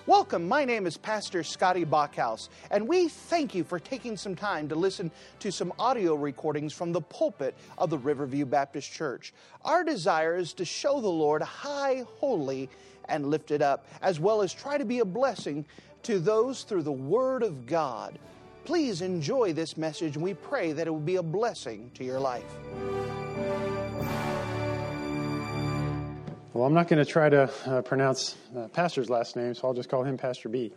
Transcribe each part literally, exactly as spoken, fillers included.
Welcome, my name is Pastor Scotty Bachhaus, and we thank you for taking some time to listen to some audio recordings from the pulpit of the Riverview Baptist Church. Our desire is to show the Lord high, holy, and lifted up, as well as try to be a blessing to those through the Word of God. Please enjoy this message, and we pray that it will be a blessing to your life. Well, I'm not going to try to uh, pronounce uh, Pastor's last name, so I'll just call him Pastor B.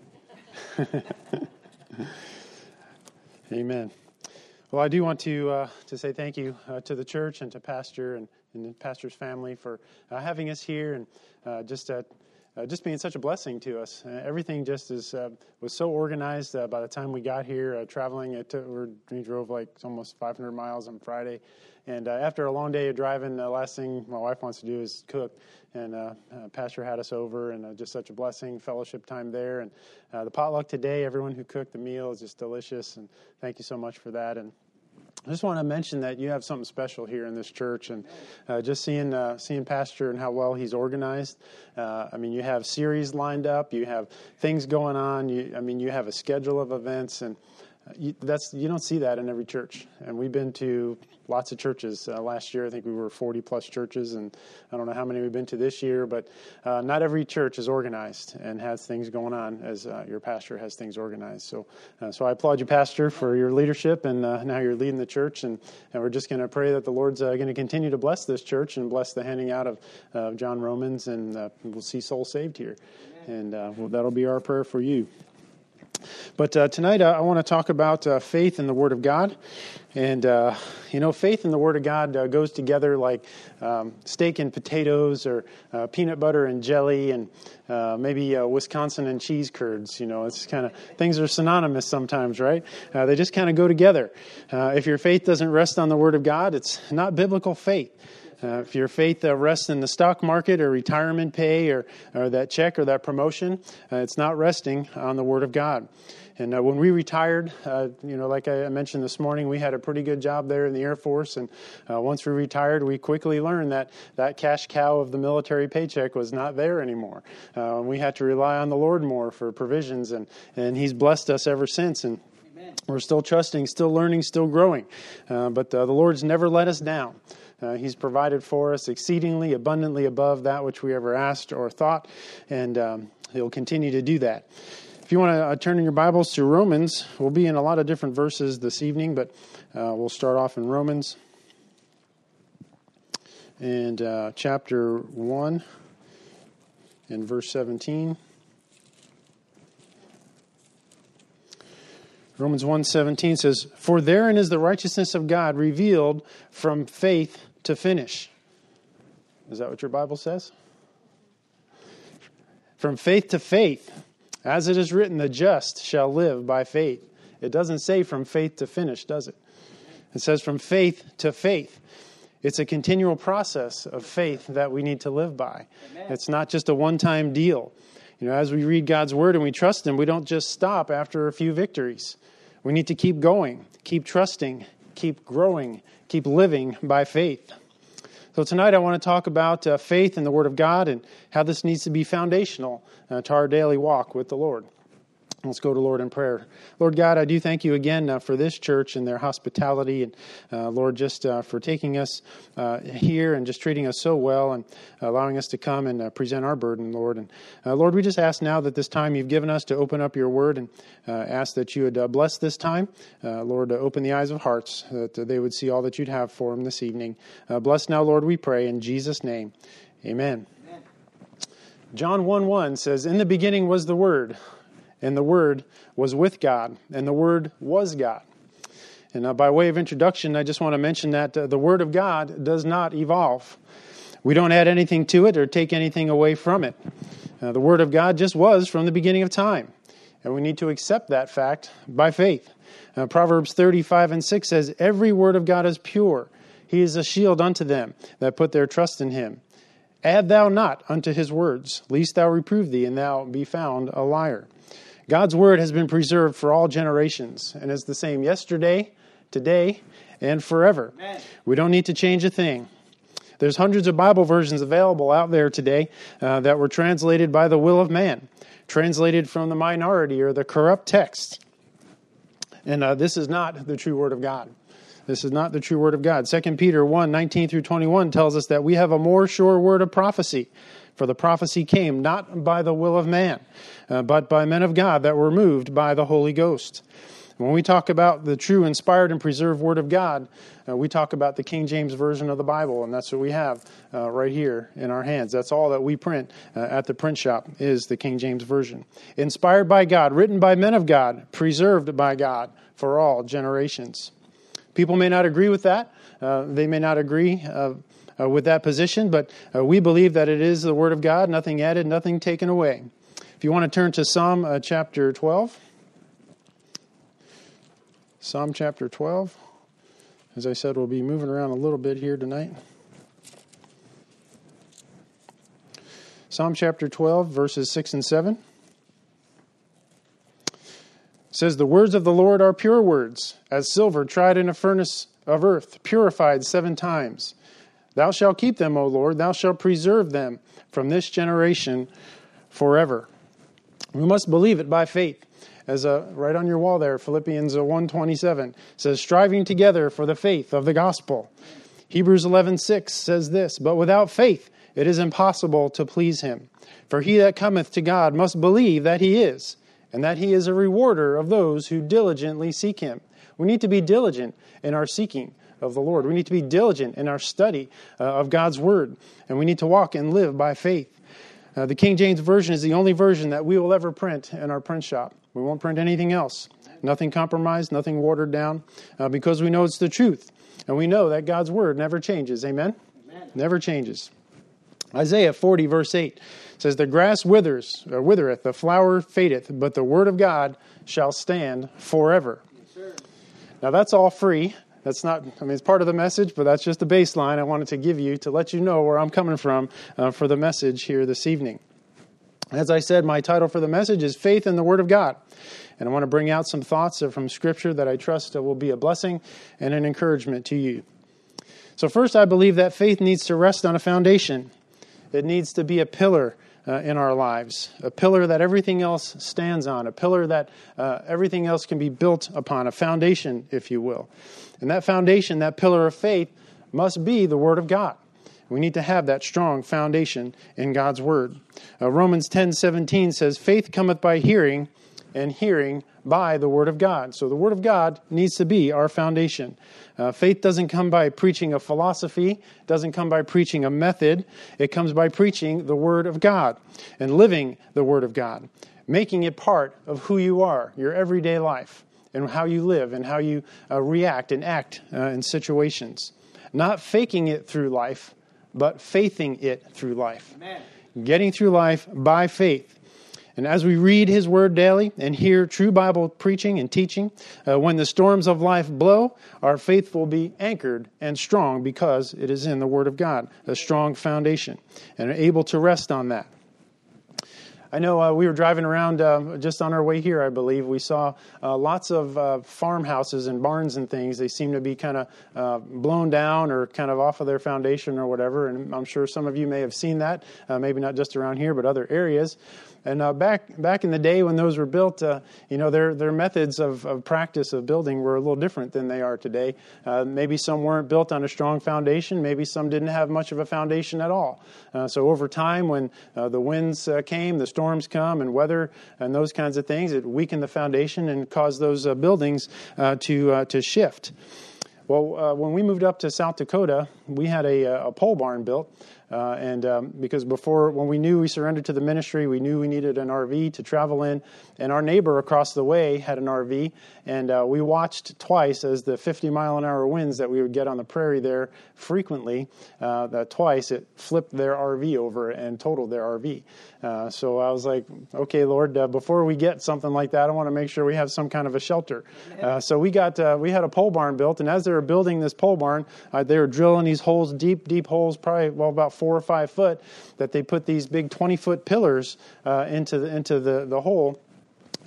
Amen. Well, I do want to uh, to say thank you uh, to the church and to Pastor and, and the Pastor's family for uh, having us here and uh, just uh, uh, just being such a blessing to us. Uh, everything just is uh, was so organized uh, by the time we got here. Uh, traveling, it took, we drove like almost five hundred miles on Friday. And uh, after a long day of driving, the last thing my wife wants to do is cook. And uh, uh, Pastor had us over, and uh, just such a blessing, fellowship time there. And uh, the potluck today, everyone who cooked the meal is just delicious. And thank you so much for that. And I just want to mention that you have something special here in this church. And uh, just seeing uh, seeing Pastor and how well he's organized. Uh, I mean, you have series lined up. You have things going on. You, I mean, you have a schedule of events. And You, that's you don't see that in every church, and we've been to lots of churches. Uh, last year, I think we were forty plus churches, and I don't know how many we've been to this year, but uh, not every church is organized and has things going on as uh, your pastor has things organized. So, uh, so I applaud you, Pastor, for your leadership and uh, now you're leading the church, and, and we're just going to pray that the Lord's uh, going to continue to bless this church and bless the handing out of uh, John Romans, and uh, we'll see souls saved here, and uh, well, that'll be our prayer for you. But uh, tonight uh, I want to talk about uh, faith in the Word of God. And, uh, you know, faith in the Word of God uh, goes together like um, steak and potatoes, or uh, peanut butter and jelly, and uh, maybe uh, Wisconsin and cheese curds. You know, it's kind of, things are synonymous sometimes, right? Uh, they just kind of go together. Uh, if your faith doesn't rest on the Word of God, it's not biblical faith. Uh, if your faith uh, rests in the stock market or retirement pay or, or that check or that promotion, uh, it's not resting on the Word of God. And uh, when we retired, uh, you know, like I mentioned this morning, we had a pretty good job there in the Air Force. And uh, once we retired, we quickly learned that that cash cow of the military paycheck was not there anymore. Uh, we had to rely on the Lord more for provisions, and, and He's blessed us ever since. And we're still trusting, still learning, still growing. Uh, but uh, the Lord's never let us down. Uh, he's provided for us exceedingly, abundantly above that which we ever asked or thought, and um, He'll continue to do that. If you want to uh, turn in your Bibles to Romans, we'll be in a lot of different verses this evening, but uh, we'll start off in Romans and uh, chapter one and verse seventeen. Romans one seventeen says, "For therein is the righteousness of God revealed from faith to finish." Is that what your Bible says? From faith to faith. As it is written, the just shall live by faith. It doesn't say from faith to finish, does it? It says from faith to faith. It's a continual process of faith that we need to live by. Amen. It's not just a one-time deal. You know, as we read God's Word and we trust Him, we don't just stop after a few victories. We need to keep going, keep trusting, keep growing, keep living by faith. So tonight I want to talk about uh, faith in the Word of God and how this needs to be foundational uh, to our daily walk with the Lord. Let's go to Lord in prayer. Lord God, I do thank you again uh, for this church and their hospitality. And uh, Lord, just uh, for taking us uh, here and just treating us so well and allowing us to come and uh, present our burden, Lord. And uh, Lord, we just ask now that this time you've given us to open up your word, and uh, ask that you would uh, bless this time. Uh, Lord, to open the eyes of hearts, that uh, they would see all that you'd have for them this evening. Uh, bless now, Lord, we pray in Jesus' name. Amen. Amen. John one one says, "In the beginning was the Word, and the Word was with God, and the Word was God." And uh, by way of introduction, I just want to mention that uh, the Word of God does not evolve. We don't add anything to it or take anything away from it. Uh, the Word of God just was from the beginning of time. And we need to accept that fact by faith. Uh, Proverbs thirty-five and six says, "Every word of God is pure. He is a shield unto them that put their trust in Him. Add thou not unto His words, lest thou reprove thee, and thou be found a liar." God's Word has been preserved for all generations and is the same yesterday, today, and forever. Amen. We don't need to change a thing. There's hundreds of Bible versions available out there today uh, that were translated by the will of man, translated from the minority or the corrupt text. And uh, this is not the true Word of God. This is not the true Word of God. Second Peter one, nineteen through twenty-one tells us that we have a more sure word of prophecy. For the prophecy came not by the will of man, uh, but by men of God that were moved by the Holy Ghost. When we talk about the true, inspired, and preserved Word of God, uh, we talk about the King James Version of the Bible, and that's what we have uh, right here in our hands. That's all that we print uh, at the print shop is the King James Version. Inspired by God, written by men of God, preserved by God for all generations. People may not agree with that. Uh, they may not agree uh, uh, with that position, but uh, we believe that it is the Word of God, nothing added, nothing taken away. If you want to turn to Psalm uh, chapter twelve. Psalm chapter twelve. As I said, we'll be moving around a little bit here tonight. Psalm chapter twelve, verses six and seven. It says, "The words of the Lord are pure words, as silver tried in a furnace of earth, purified seven times. Thou shalt keep them, O Lord, thou shalt preserve them from this generation forever." We must believe it by faith. As uh, right on your wall there, Philippians one twenty-seven says, "Striving together for the faith of the gospel." Hebrews eleven six says this, "But without faith it is impossible to please him. For he that cometh to God must believe that he is, and that he is a rewarder of those who diligently seek him." We need to be diligent in our seeking of the Lord. We need to be diligent in our study uh, of God's Word. And we need to walk and live by faith. Uh, the King James Version is the only version that we will ever print in our print shop. We won't print anything else. Nothing compromised, nothing watered down, uh, because we know it's the truth. And we know that God's Word never changes. Amen? Amen. Never changes. Isaiah forty, verse eight says, "The grass withers, or withereth, the flower fadeth, but the Word of God shall stand forever." Yes, sir. Now that's all free. That's not, I mean, it's part of the message, but that's just a baseline I wanted to give you to let you know where I'm coming from uh, for the message here this evening. As I said, my title for the message is Faith in the Word of God. And I want to bring out some thoughts from Scripture that I trust will be a blessing and an encouragement to you. So first, I believe that faith needs to rest on a foundation. It needs to be a pillar uh, in our lives, a pillar that everything else stands on, a pillar that uh, everything else can be built upon, a foundation, if you will. And that foundation, that pillar of faith, must be the Word of God. We need to have that strong foundation in God's Word. Uh, Romans ten seventeen says, "Faith cometh by hearing, and hearing by the Word of God." So the Word of God needs to be our foundation. Uh, faith doesn't come by preaching a philosophy, doesn't come by preaching a method. It comes by preaching the Word of God and living the Word of God, making it part of who you are, your everyday life, and how you live and how you uh, react and act uh, in situations. Not faking it through life, but faithing it through life. Amen. Getting through life by faith. And as we read His Word daily and hear true Bible preaching and teaching, uh, when the storms of life blow, our faith will be anchored and strong because it is in the Word of God, a strong foundation, and are able to rest on that. I know uh, we were driving around uh, just on our way here, I believe. We saw uh, lots of uh, farmhouses and barns and things. They seem to be kind of uh, blown down or kind of off of their foundation or whatever. And I'm sure some of you may have seen that, uh, maybe not just around here, but other areas. And uh, back back in the day when those were built, uh, you know, their their methods of, of practice of building were a little different than they are today. Uh, maybe some weren't built on a strong foundation. Maybe some didn't have much of a foundation at all. Uh, so over time, when uh, the winds uh, came, the storms come, and weather and those kinds of things, it weakened the foundation and caused those uh, buildings uh, to uh, to shift. Well, uh, when we moved up to South Dakota, we had a, a pole barn built. Uh, and um, because before, when we knew we surrendered to the ministry, we knew we needed an R V to travel in. And our neighbor across the way had an R V. And uh, we watched twice as the fifty mile an hour winds that we would get on the prairie there frequently, uh, that twice it flipped their R V over and totaled their R V. Uh, so I was like, okay, Lord, uh, before we get something like that, I want to make sure we have some kind of a shelter. Uh, so we got uh, we had a pole barn built. And as they were building this pole barn, uh, they were drilling these holes, deep, deep holes, probably, well, about four or five foot, that they put these big twenty foot pillars uh, into the, into the, the hole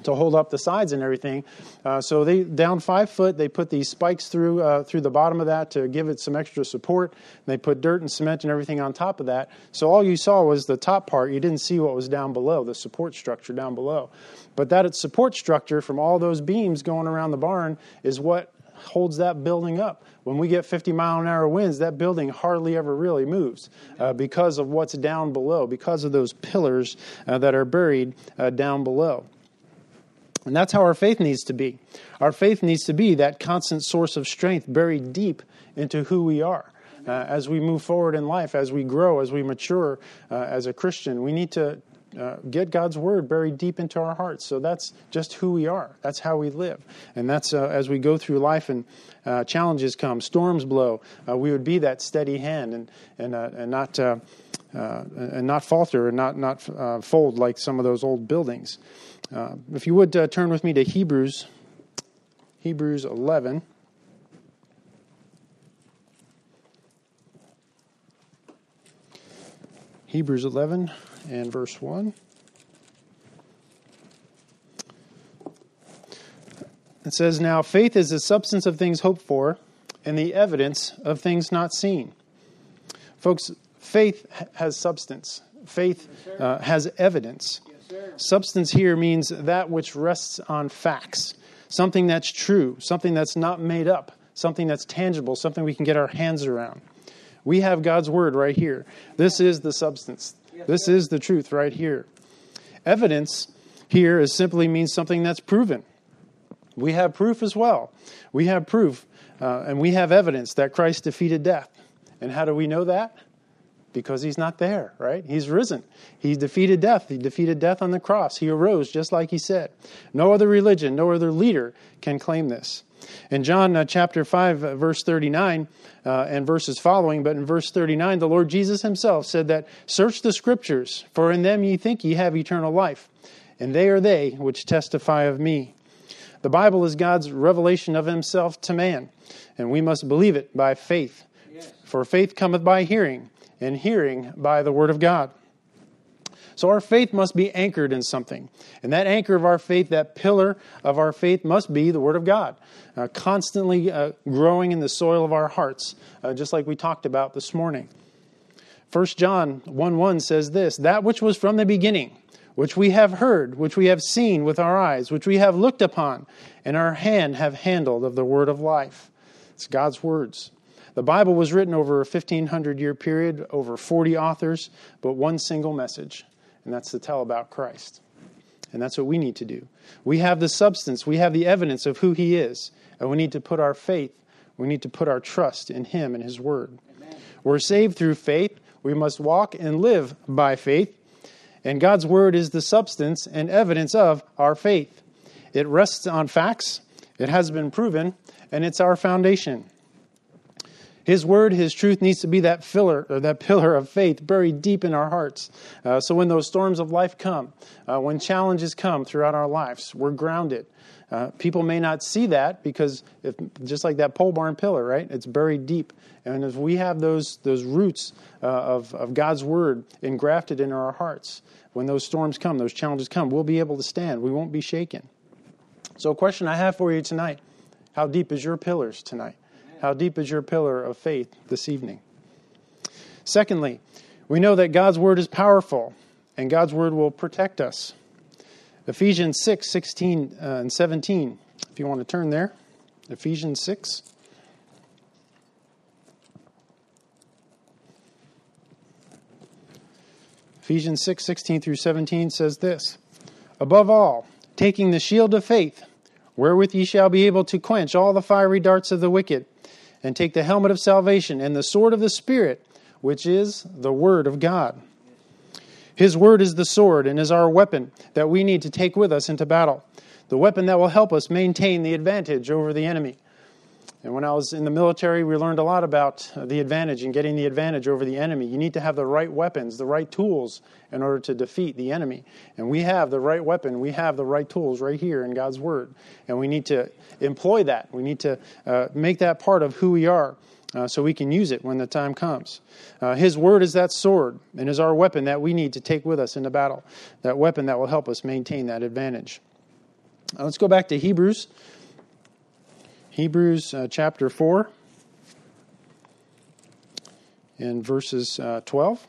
to hold up the sides and everything. Uh, so they down five foot, they put these spikes through uh, through the bottom of that to give it some extra support. They put dirt and cement and everything on top of that. So all you saw was the top part. You didn't see what was down below, the support structure down below. But that support structure from all those beams going around the barn is what holds that building up. When we get fifty mile an hour winds, that building hardly ever really moves uh, because of what's down below, because of those pillars uh, that are buried uh, down below. And that's how our faith needs to be. Our faith needs to be that constant source of strength buried deep into who we are. Uh, as we move forward in life, as we grow, as we mature uh, as a Christian, we need to uh, get God's Word buried deep into our hearts. So that's just who we are. That's how we live. And that's uh, as we go through life and uh, challenges come, storms blow, uh, we would be that steady hand and and uh, and not uh, uh, and not falter and not not uh, fold like some of those old buildings. Uh, if you would uh, turn with me to Hebrews, Hebrews eleven. Hebrews eleven and verse one. It says, "Now faith is the substance of things hoped for and the evidence of things not seen." Folks, faith has substance. Faith uh, has evidence. Substance here means that which rests on facts, something that's true, something that's not made up, something that's tangible, something we can get our hands around. We have God's Word right here. This is the substance. This is the truth right here. Evidence here is simply means something that's proven. We have proof as well. We have proof uh, and we have evidence that Christ defeated death. And how do we know that? Because he's not there, right? He's risen. He defeated death. He defeated death on the cross. He arose just like he said. No other religion, no other leader can claim this. In John uh, chapter five, uh, verse thirty-nine, uh, and verses following, but in verse thirty-nine, the Lord Jesus himself said that, "Search the Scriptures, for in them ye think ye have eternal life, and they are they which testify of me." The Bible is God's revelation of himself to man, and we must believe it by faith. Yes. For faith cometh by hearing, and hearing by the Word of God. So our faith must be anchored in something. And that anchor of our faith, that pillar of our faith must be the Word of God, uh, constantly uh, growing in the soil of our hearts, uh, just like we talked about this morning. First John one one says this, "That which was from the beginning, which we have heard, which we have seen with our eyes, which we have looked upon, and our hand have handled of the word of life." It's God's words. The Bible was written over a fifteen hundred year period, over forty authors, but one single message, and that's to tell about Christ. And that's what we need to do. We have the substance, we have the evidence of who he is, and we need to put our faith, we need to put our trust in him and his word. Amen. We're saved through faith. We must walk and live by faith. And God's word is the substance and evidence of our faith. It rests on facts, it has been proven, and it's our foundation. His word, his truth needs to be that filler, or that pillar of faith buried deep in our hearts. Uh, so when those storms of life come, uh, when challenges come throughout our lives, we're grounded. Uh, people may not see that because if, just like that pole barn pillar, right? It's buried deep. And if we have those those roots uh, of, of God's word engrafted into our hearts, when those storms come, those challenges come, we'll be able to stand. We won't be shaken. So a question I have for you tonight, how deep is your pillars tonight? How deep is your pillar of faith this evening? Secondly, we know that God's word is powerful and God's word will protect us. Ephesians six, sixteen uh, and seventeen, if you want to turn there. Ephesians six. Ephesians six, sixteen through seventeen says this, "Above all, taking the shield of faith, wherewith ye shall be able to quench all the fiery darts of the wicked, and take the helmet of salvation and the sword of the Spirit, which is the word of God." His word is the sword and is our weapon that we need to take with us into battle. The weapon that will help us maintain the advantage over the enemy. And when I was in the military, we learned a lot about the advantage and getting the advantage over the enemy. You need to have the right weapons, the right tools in order to defeat the enemy. And we have the right weapon. We have the right tools right here in God's word. And we need to employ that. We need to uh, make that part of who we are uh, so we can use it when the time comes. Uh, his word is that sword and is our weapon that we need to take with us into battle. That weapon that will help us maintain that advantage. Uh, let's go back to Hebrews. Hebrews uh, chapter four and verses uh, twelve.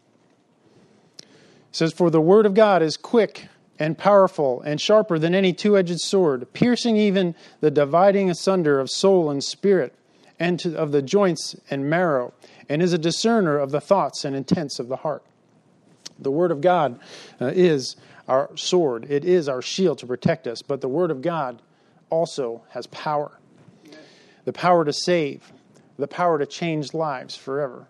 It says, "For the word of God is quick and powerful and sharper than any two-edged sword, piercing even the dividing asunder of soul and spirit, and to, of the joints and marrow, and is a discerner of the thoughts and intents of the heart." The Word of God uh, is our sword. It is our shield to protect us. But the Word of God also has power. Amen. The power to save. The power to change lives forever.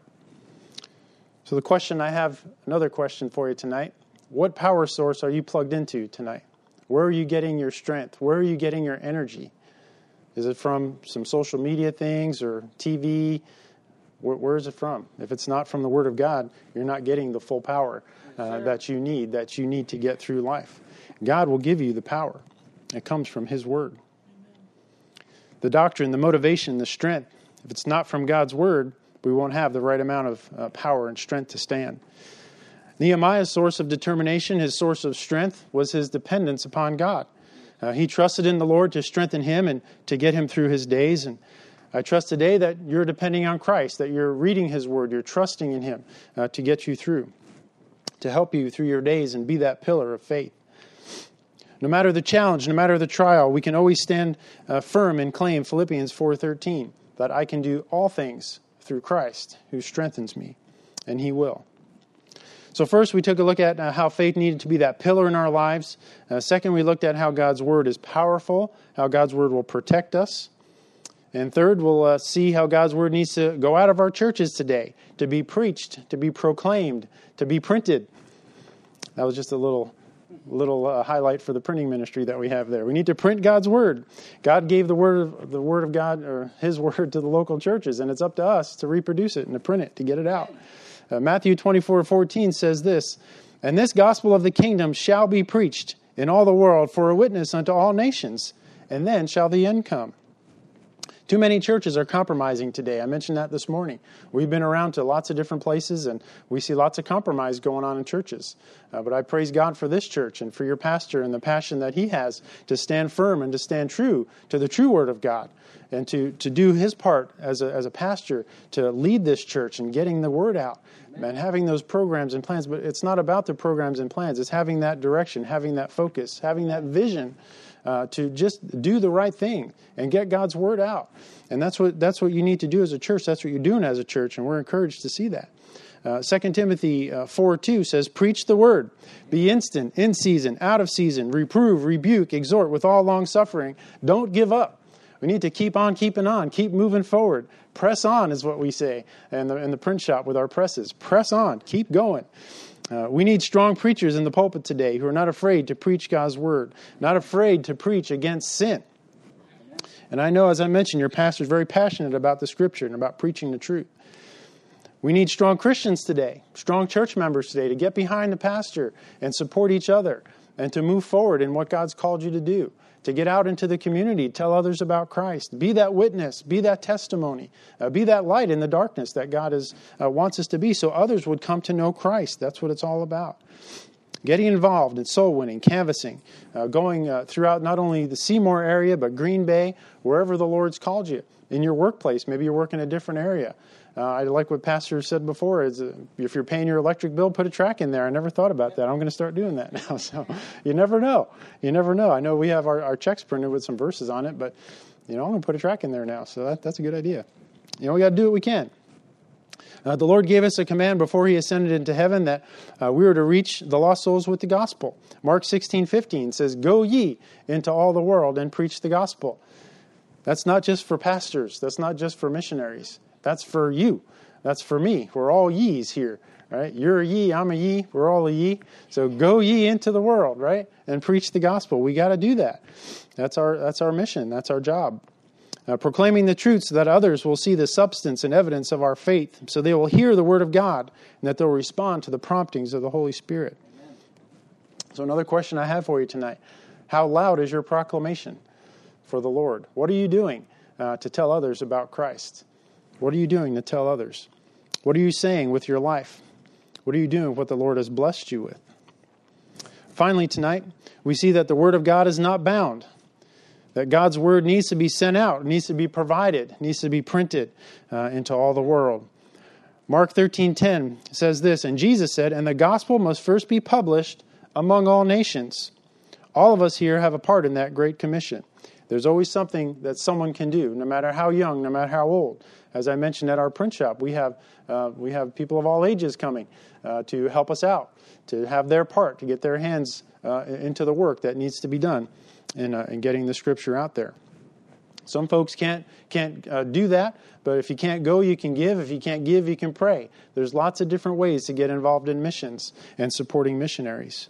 So the question I have, another question for you tonight. What power source are you plugged into tonight? Where are you getting your strength? Where are you getting your energy? Is it from some social media things or T V? Where, where is it from? If it's not from the Word of God, you're not getting the full power uh, that you need, that you need to get through life. God will give you the power. It comes from His Word. The doctrine, the motivation, the strength, if it's not from God's Word, we won't have the right amount of uh, power and strength to stand. Nehemiah's source of determination, his source of strength, was his dependence upon God. Uh, he trusted in the Lord to strengthen him and to get him through his days. And I trust today that you're depending on Christ, that you're reading His Word, you're trusting in Him uh, to get you through, to help you through your days and be that pillar of faith. No matter the challenge, no matter the trial, we can always stand uh, firm and claim Philippians four thirteen, that I can do all things through Christ who strengthens me, and He will. So first, we took a look at uh, how faith needed to be that pillar in our lives. Uh, second, we looked at how God's Word is powerful, how God's Word will protect us. And third, we'll uh, see how God's Word needs to go out of our churches today, to be preached, to be proclaimed, to be printed. That was just a little little uh, highlight for the printing ministry that we have there. We need to print God's Word. God gave the Word of, the Word of God, or His Word, to the local churches, and it's up to us to reproduce it and to print it, to get it out. Uh, Matthew twenty-four fourteen says this, "And this gospel of the kingdom shall be preached in all the world for a witness unto all nations, and then shall the end come." Too many churches are compromising today. I mentioned that this morning. We've been around to lots of different places, and we see lots of compromise going on in churches. Uh, but I praise God for this church and for your pastor and the passion that he has to stand firm and to stand true to the true Word of God, and to, to do his part as a, as a pastor to lead this church and getting the Word out. Amen. And having those programs and plans. But it's not about the programs and plans. It's having that direction, having that focus, having that vision Uh, to just do the right thing and get God's Word out. And that's what that's what you need to do as a church. That's what you're doing as a church, and we're encouraged to see that. Uh, Second Timothy uh, four two says, "Preach the word. Be instant, in season, out of season. Reprove, rebuke, exhort with all long suffering." Don't give up. We need to keep on keeping on. Keep moving forward. Press on is what we say in the, in the print shop with our presses. Press on. Keep going. Uh, we need strong preachers in the pulpit today who are not afraid to preach God's Word, not afraid to preach against sin. And I know, as I mentioned, your pastor is very passionate about the Scripture and about preaching the truth. We need strong Christians today, strong church members today, to get behind the pastor and support each other and to move forward in what God's called you to do, to get out into the community, tell others about Christ, be that witness, be that testimony, uh, be that light in the darkness that God is, uh, wants us to be, so others would come to know Christ. That's what it's all about. Getting involved in soul winning, canvassing, uh, going uh, throughout not only the Seymour area, but Green Bay, wherever the Lord's called you. In your workplace, maybe you're working in a different area. Uh, I like what Pastor said before, is uh, if you're paying your electric bill, put a track in there. I never thought about that. I'm going to start doing that now. So you never know. You never know. I know we have our, our checks printed with some verses on it, but you know, I'm going to put a track in there now. So that, that's a good idea. You know, we got to do what we can. Uh, the Lord gave us a command before He ascended into heaven that uh, we were to reach the lost souls with the gospel. Mark sixteen fifteen says, "Go ye into all the world and preach the gospel." That's not just for pastors. That's not just for missionaries. That's for you. That's for me. We're all ye's here, right? You're a ye, I'm a ye, we're all a ye. So go ye into the world, right? And preach the gospel. We got to do that. That's our that's our mission. That's our job. Uh, proclaiming the truth so that others will see the substance and evidence of our faith, so they will hear the Word of God and that they'll respond to the promptings of the Holy Spirit. Amen. So another question I have for you tonight. How loud is your proclamation for the Lord? What are you doing uh, to tell others about Christ? What are you doing to tell others? What are you saying with your life? What are you doing with what the Lord has blessed you with? Finally, tonight, we see that the Word of God is not bound. That God's Word needs to be sent out, needs to be provided, needs to be printed uh, into all the world. Mark thirteen ten says this, and Jesus said, and the gospel must first be published among all nations. All of us here have a part in that great commission. There's always something that someone can do, no matter how young, no matter how old. As I mentioned at our print shop, we have uh, we have people of all ages coming uh, to help us out, to have their part, to get their hands uh, into the work that needs to be done in, uh, in getting the Scripture out there. Some folks can't can't uh, do that, but if you can't go, you can give. If you can't give, you can pray. There's lots of different ways to get involved in missions and supporting missionaries.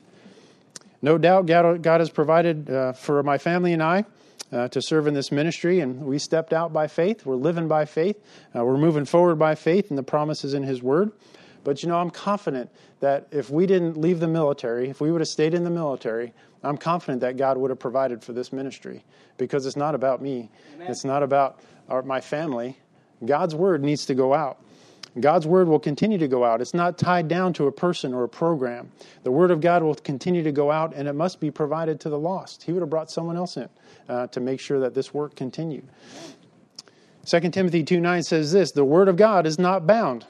No doubt God, God has provided uh, for my family and I uh, to serve in this ministry, and we stepped out by faith. We're living by faith. Uh, we're moving forward by faith and the promises in His Word. But, you know, I'm confident that if we didn't leave the military, if we would have stayed in the military, I'm confident that God would have provided for this ministry, because it's not about me. Amen. It's not about our, my family. God's Word needs to go out. God's Word will continue to go out. It's not tied down to a person or a program. The Word of God will continue to go out, and it must be provided to the lost. He would have brought someone else in uh, to make sure that this work continued. Second Timothy two nine says this, the Word of God is not bound.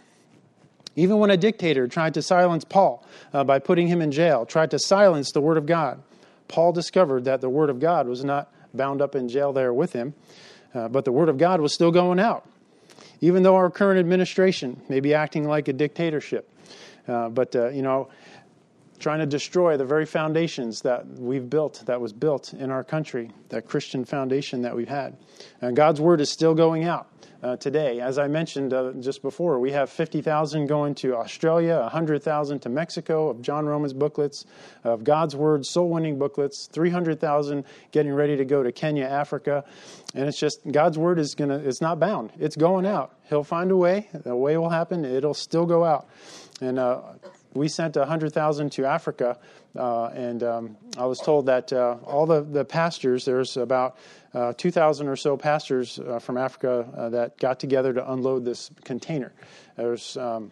Even when a dictator tried to silence Paul uh, by putting him in jail, tried to silence the Word of God, Paul discovered that the Word of God was not bound up in jail there with him, uh, but the Word of God was still going out. Even though our current administration may be acting like a dictatorship, uh, but, uh, you know, trying to destroy the very foundations that we've built, that was built in our country, that Christian foundation that we've had. And God's Word is still going out uh, today. As I mentioned uh, just before, we have fifty thousand going to Australia, one hundred thousand to Mexico of John Romans booklets, of God's Word soul-winning booklets, three hundred thousand getting ready to go to Kenya, Africa. And it's just, God's Word is going to, it's not bound. It's going out. He'll find a way. The way will happen. It'll still go out. And uh, we sent one hundred thousand to Africa, uh, and um, I was told that uh, all the, the pastors, there's about uh, two thousand or so pastors uh, from Africa uh, that got together to unload this container. There's, um,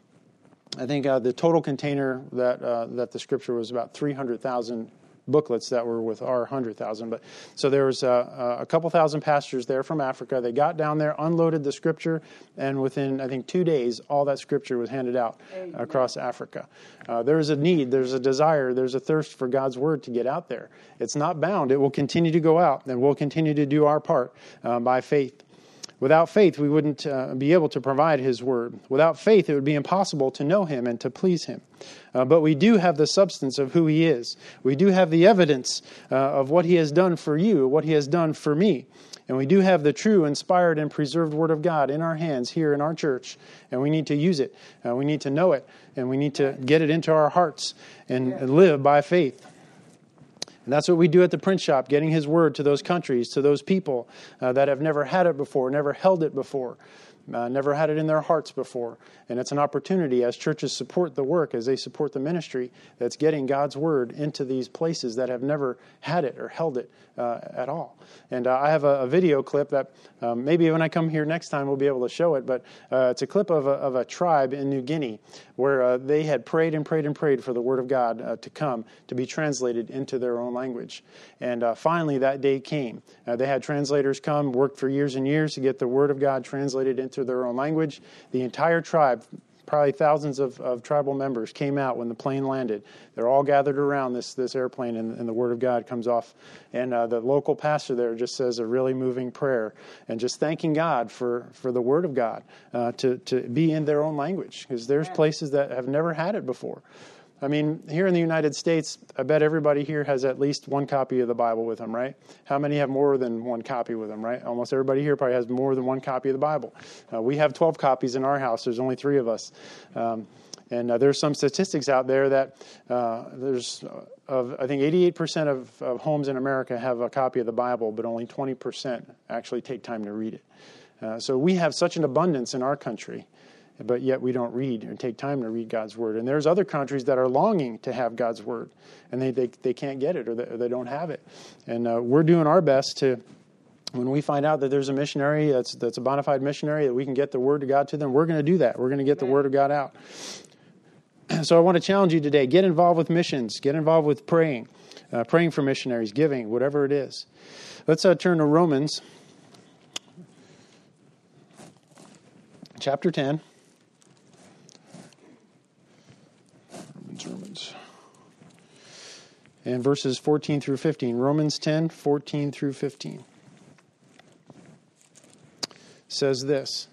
I think uh, the total container that uh, that the Scripture was about three hundred thousand booklets that were with our one hundred thousand. But so there was uh, a couple thousand pastors there from Africa. They got down there, unloaded the Scripture, and within, I think, two days, all that Scripture was handed out Amen. Across Africa. Uh, there's a need, there's a desire, there's a thirst for God's Word to get out there. It's not bound. It will continue to go out, and we'll continue to do our part uh, by faith. Without faith, we wouldn't uh, be able to provide His Word. Without faith, it would be impossible to know Him and to please Him. Uh, but we do have the substance of who He is. We do have the evidence uh, of what He has done for you, what He has done for me. And we do have the true, inspired, and preserved Word of God in our hands here in our church. And we need to use it. Uh, we need to know it. And we need to get it into our hearts and, and live by faith. And that's what we do at the print shop, getting His Word to those countries, to those people uh, that have never had it before, never held it before, uh, never had it in their hearts before. And it's an opportunity as churches support the work, as they support the ministry, that's getting God's Word into these places that have never had it or held it uh, at all. And uh, I have a, a video clip that um, maybe when I come here next time we'll be able to show it, but uh, it's a clip of a, of a tribe in New Guinea where uh, they had prayed and prayed and prayed for the Word of God uh, to come, to be translated into their own language. And uh, finally that day came. Uh, they had translators come, worked for years and years to get the Word of God translated into their own language. The entire tribe, probably thousands of, of tribal members, came out when the plane landed. They're all gathered around this, this airplane, and, and the Word of God comes off. And uh, the local pastor there just says a really moving prayer and just thanking God for, for the Word of God uh, to, to be in their own language, because there's places that have never had it before. I mean, here in the United States, I bet everybody here has at least one copy of the Bible with them, right? How many have more than one copy with them, right? Almost everybody here probably has more than one copy of the Bible. Uh, we have twelve copies in our house. There's only three of us. Um, and uh, there's some statistics out there that uh, there's, uh, of I think eighty-eight percent of, of homes in America have a copy of the Bible, but only twenty percent actually take time to read it. Uh, so we have such an abundance in our country, but yet we don't read and take time to read God's Word. And there's other countries that are longing to have God's Word, and they they, they can't get it, or they, or they don't have it. And uh, we're doing our best to, when we find out that there's a missionary that's that's a bona fide missionary, that we can get the Word of God to them, we're going to do that. We're going to get the Word of God out. So I want to challenge you today. Get involved with missions. Get involved with praying. uh, praying for missionaries, giving, whatever it is. Let's uh, turn to Romans chapter ten. Romans, Romans. And verses fourteen through fifteen. Romans ten, fourteen through fifteen. Says this: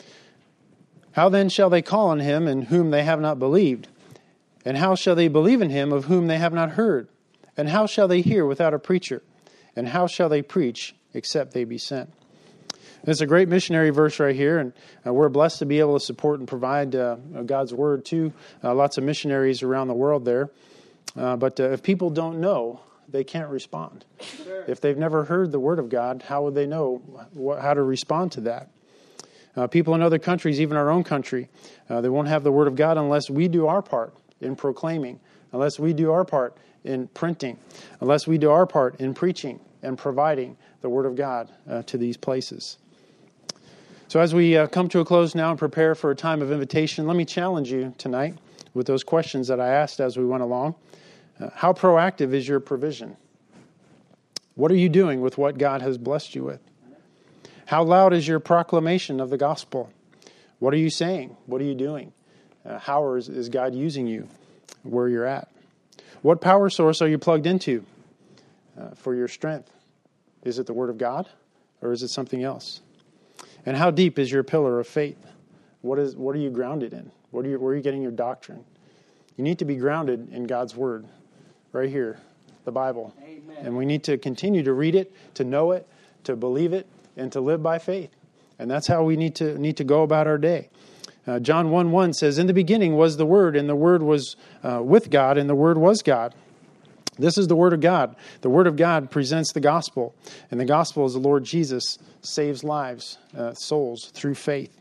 How then shall they call on him in whom they have not believed? And how shall they believe in him of whom they have not heard? And how shall they hear without a preacher? And how shall they preach except they be sent? It's a great missionary verse right here, and uh, we're blessed to be able to support and provide uh, God's word to uh, lots of missionaries around the world there. Uh, but uh, if people don't know, they can't respond. Sure. If they've never heard the word of God, how would they know wh- how to respond to that? Uh, people in other countries, even our own country, uh, they won't have the word of God unless we do our part in proclaiming, unless we do our part in printing, unless we do our part in preaching and providing the word of God uh, to these places. So as we uh, come to a close now and prepare for a time of invitation, let me challenge you tonight with those questions that I asked as we went along. Uh, how proactive is your provision? What are you doing with what God has blessed you with? How loud is your proclamation of the gospel? What are you saying? What are you doing? Uh, how is, is God using you where you're at? What power source are you plugged into uh, for your strength? Is it the Word of God, or is it something else? And how deep is your pillar of faith? What is what are you grounded in? What are you, where are you getting your doctrine? You need to be grounded in God's Word, right here, the Bible. Amen. And we need to continue to read it, to know it, to believe it, and to live by faith. And that's how we need to need to go about our day. Uh, John one one says, In the beginning was the Word, and the Word was uh, with God, and the Word was God. This is the Word of God. The Word of God presents the gospel. And the gospel is the Lord Jesus saves lives, uh, souls, through faith.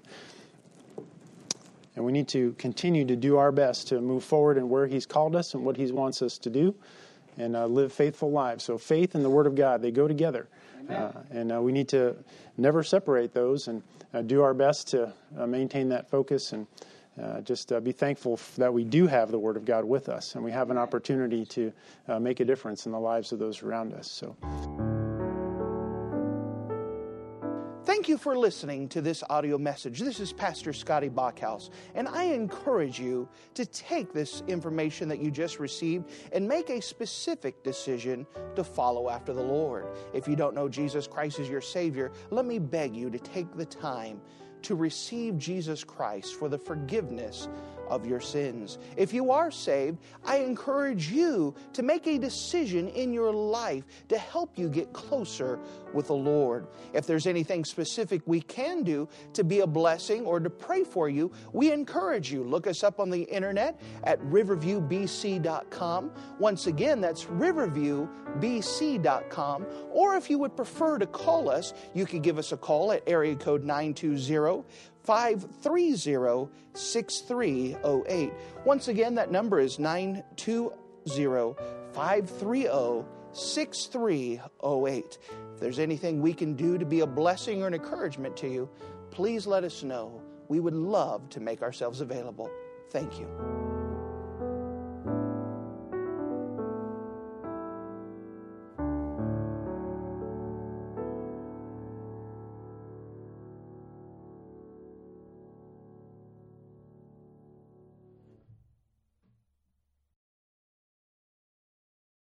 And we need to continue to do our best to move forward in where He's called us and what He wants us to do, and uh, live faithful lives. So faith and the Word of God, they go together. Uh, and uh, we need to never separate those, and uh, do our best to uh, maintain that focus, and uh, just uh, be thankful that we do have the Word of God with us, and we have an opportunity to uh, make a difference in the lives of those around us. So, thank you for listening to this audio message. This is Pastor Scotty Bachhaus, and I encourage you to take this information that you just received and make a specific decision to follow after the Lord. If you don't know Jesus Christ as your Savior, let me beg you to take the time to receive Jesus Christ for the forgiveness of your sins. If you are saved, I encourage you to make a decision in your life to help you get closer with the Lord. If there's anything specific we can do to be a blessing or to pray for you, we encourage you. Look us up on the internet at riverview b c dot com. Once again, that's riverview b c dot com. Or if you would prefer to call us, you can give us a call at area code nine two zero, five three zero, six three zero eight. Once again, that number is nine two zero, five three zero, six three zero eight. If there's anything we can do to be a blessing or an encouragement to you, please let us know. We would love to make ourselves available. Thank you.